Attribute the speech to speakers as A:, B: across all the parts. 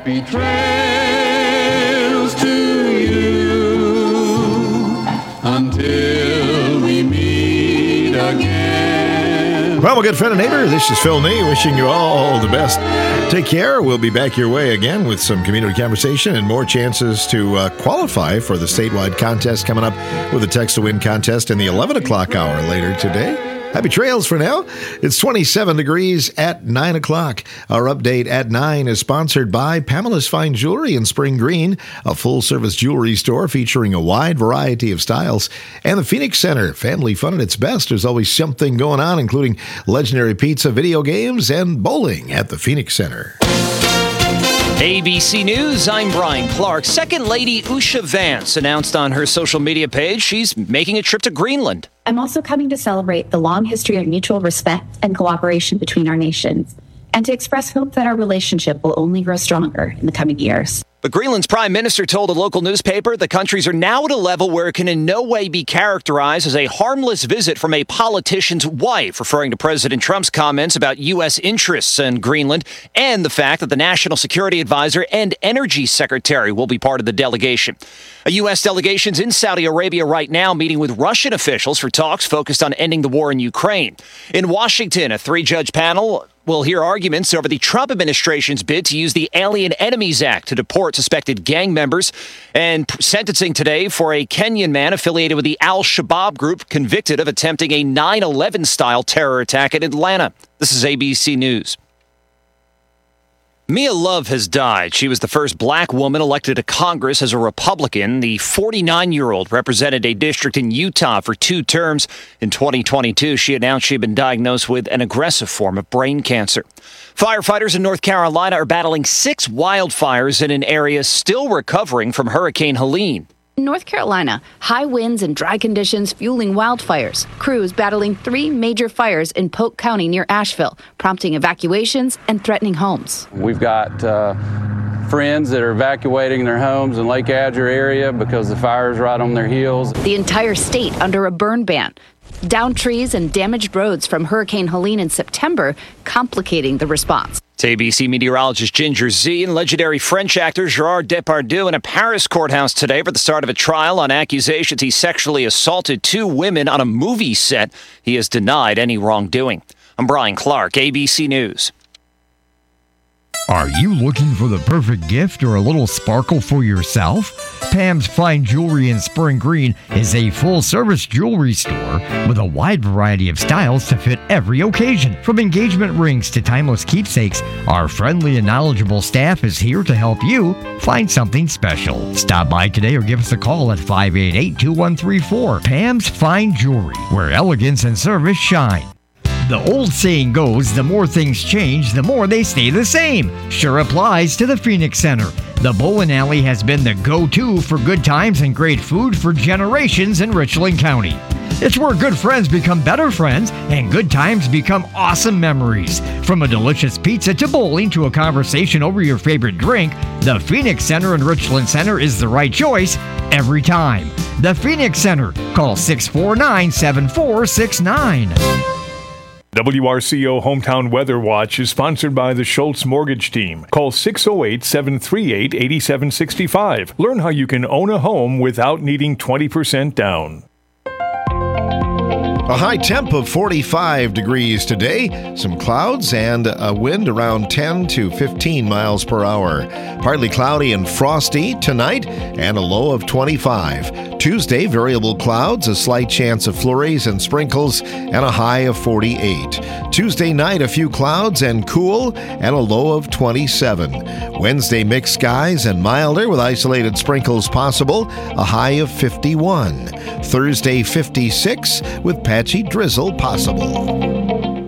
A: Happy trails to you until we meet again.
B: Well, my good friend and neighbor, this is Phil Nee wishing you all the best. Take care. We'll be back your way again with some community conversation and more chances to qualify for the statewide contest coming up with the Text to Win contest in the 11 o'clock hour later today. Happy trails for now. It's 27 degrees at 9 o'clock. Our update at 9 is sponsored by Pamela's Fine Jewelry in Spring Green, a full-service jewelry store featuring a wide variety of styles, and the Phoenix Center. Family fun at its best. There's always something going on, including legendary pizza, video games, and bowling at the Phoenix Center.
C: ABC News, I'm Brian Clark. Second Lady Usha Vance announced on her social media page she's making a trip to Greenland.
D: I'm also coming to celebrate the long history of mutual respect and cooperation between our nations, and to express hope that our relationship will only grow stronger in the coming years.
C: But Greenland's prime minister told a local newspaper the countries are now at a level where it can in no way be characterized as a harmless visit from a politician's wife, referring to President Trump's comments about U.S. interests in Greenland and the fact that the National Security Advisor and Energy Secretary will be part of the delegation. A U.S. delegation's in Saudi Arabia right now meeting with Russian officials for talks focused on ending the war in Ukraine. In Washington, a three-judge panel will hear arguments over the Trump administration's bid to use the Alien Enemies Act to deport suspected gang members, and sentencing today for a Kenyan man affiliated with the Al-Shabaab group convicted of attempting a 9/11-style terror attack in Atlanta. This is ABC News. Mia Love has died. She was the first black woman elected to Congress as a Republican. The 49-year-old represented a district in Utah for 2 terms. In 2022, she announced she had been diagnosed with an aggressive form of brain cancer. Firefighters in North Carolina are battling 6 wildfires in an area still recovering from Hurricane Helene.
E: In North Carolina, high winds and dry conditions fueling wildfires. Crews battling 3 major fires in Polk County near Asheville, prompting evacuations and threatening homes.
F: We've got friends that are evacuating their homes in Lake Adger area because the fire is right on their heels.
E: The entire state under a burn ban. Downed trees and damaged roads from Hurricane Helene in September, complicating the response.
C: It's ABC meteorologist Ginger Z and legendary French actor Gerard Depardieu in a Paris courthouse today for the start of a trial on accusations he sexually assaulted 2 women on a movie set. He has denied any wrongdoing. I'm Brian Clark, ABC News.
G: Are you looking for the perfect gift or a little sparkle for yourself? Pam's Fine Jewelry in Spring Green is a full-service jewelry store with a wide variety of styles to fit every occasion. From engagement rings to timeless keepsakes, our friendly and knowledgeable staff is here to help you find something special. Stop by today or give us a call at 588-2134. Pam's Fine Jewelry, where elegance and service shine. The old saying goes, the more things change, the more they stay the same. Sure applies to the Phoenix Center. The Bowling Alley has been the go-to for good times and great food for generations in Richland County. It's where good friends become better friends and good times become awesome memories. From a delicious pizza to bowling to a conversation over your favorite drink, the Phoenix Center and Richland Center is the right choice every time. The Phoenix Center. Call 649-7469.
H: WRCO Hometown Weather Watch is sponsored by the Schultz Mortgage Team. Call 608-738-8765. Learn how you can own a home without needing 20% down.
B: A high temp of 45 degrees today, some clouds and a wind around 10 to 15 miles per hour. Partly cloudy and frosty tonight and a low of 25. Tuesday, variable clouds, a slight chance of flurries and sprinkles, and a high of 48. Tuesday night, a few clouds and cool, and a low of 27. Wednesday, mixed skies and milder with isolated sprinkles possible, a high of 51. Thursday, 56 with patchy drizzle possible.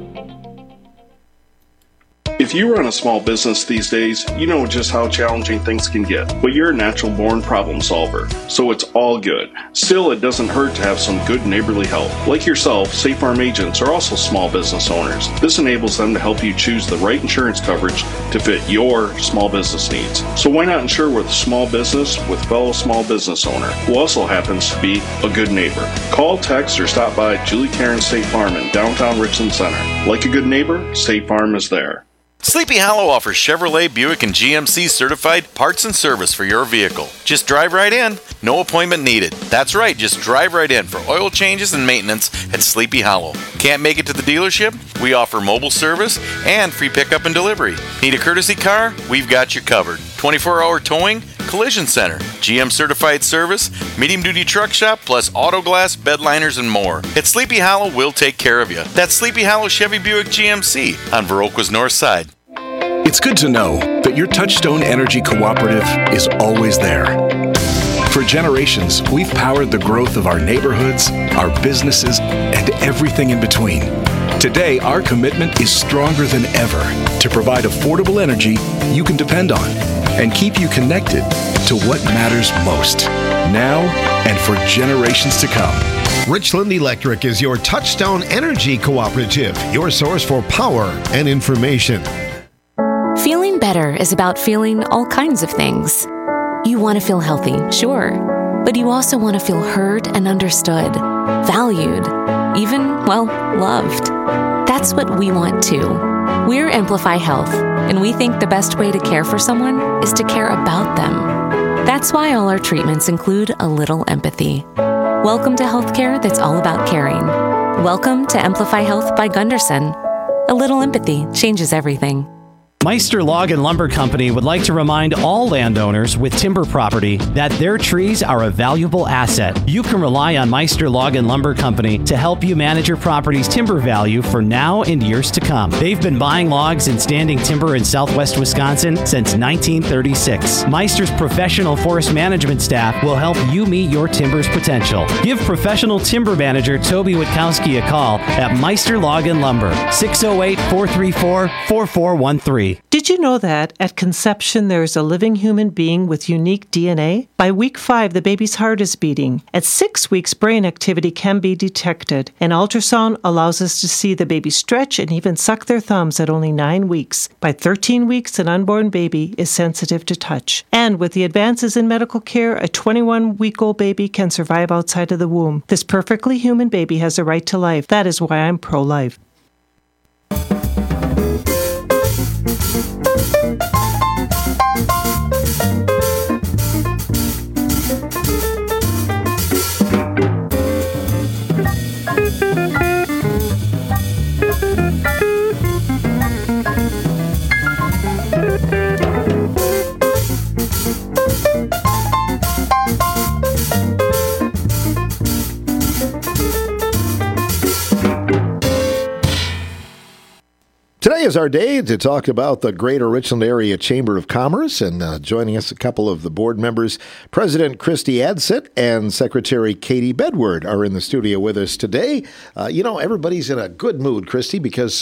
I: If you run a small business these days, you know just how challenging things can get, but you're a natural-born problem solver, so it's all good. Still, it doesn't hurt to have some good neighborly help. Like yourself, State Farm agents are also small business owners. This enables them to help you choose the right insurance coverage to fit your small business needs. So why not insure with a small business with fellow small business owner, who also happens to be a good neighbor? Call, text, or stop by Julie Karen State Farm in downtown Richland Center. Like a good neighbor, State Farm is there.
J: Sleepy Hollow offers Chevrolet, Buick, and GMC certified parts and service for your vehicle. Just drive right in. No appointment needed. That's right, just drive right in for oil changes and maintenance at Sleepy Hollow. Can't make it to the dealership? We offer mobile service and free pickup and delivery. Need a courtesy car? We've got you covered. 24-hour towing, collision center, GM certified service, medium-duty truck shop, plus auto glass, bed liners, and more. At Sleepy Hollow, we'll take care of you. That's Sleepy Hollow Chevy Buick GMC on Viroqua's north side.
K: It's good to know that your Touchstone Energy Cooperative is always there. For generations, we've powered the growth of our neighborhoods, our businesses, and everything in between. Today, our commitment is stronger than ever to provide affordable energy you can depend on and keep you connected to what matters most, now and for generations to come.
B: Richland Electric is your Touchstone Energy Cooperative, your source for power and information.
L: Feeling better is about feeling all kinds of things. You want to feel healthy, sure, but you also want to feel heard and understood, valued, even, well, loved. That's what we want too. We're Amplify Health, and we think the best way to care for someone is to care about them. That's why all our treatments include a little empathy. Welcome to healthcare that's all about caring. Welcome to Amplify Health by Gunderson. A little empathy changes everything.
M: Meister Log and Lumber Company would like to remind all landowners with timber property that their trees are a valuable asset. You can rely on Meister Log and Lumber Company to help you manage your property's timber value for now and years to come. They've been buying logs and standing timber in southwest Wisconsin since 1936. Meister's professional forest management staff will help you meet your timber's potential. Give professional timber manager Toby Witkowski a call at Meister Log and Lumber, 608-434-4413.
N: Did you know that at conception there is a living human being with unique DNA? By week 5, the baby's heart is beating. At 6 weeks, brain activity can be detected. An ultrasound allows us to see the baby stretch and even suck their thumbs at only 9 weeks. By 13 weeks, an unborn baby is sensitive to touch. And with the advances in medical care, a 21-week-old baby can survive outside of the womb. This perfectly human baby has a right to life. That is why I'm pro-life.
B: Today is our day to talk about the Greater Richland Area Chamber of Commerce, and joining us a couple of the board members, President Christy Adsit and Secretary Katie Bedward are in the studio with us today. Everybody's in a good mood, Christy, because